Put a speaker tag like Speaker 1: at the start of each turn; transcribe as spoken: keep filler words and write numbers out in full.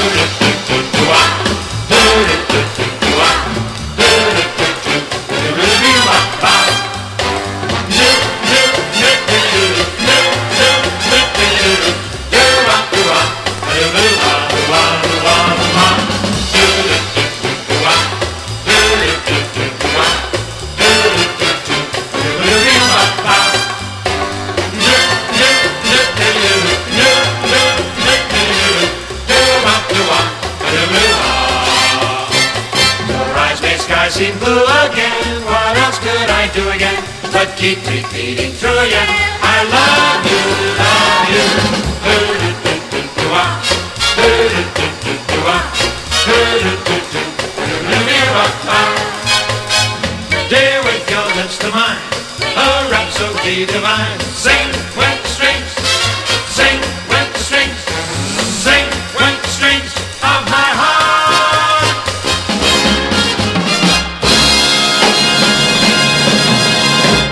Speaker 1: Seen blue again, what else could I do again but keep repeating through again, I love you, love you. Dear, with your lips to mine, a rhapsody divine.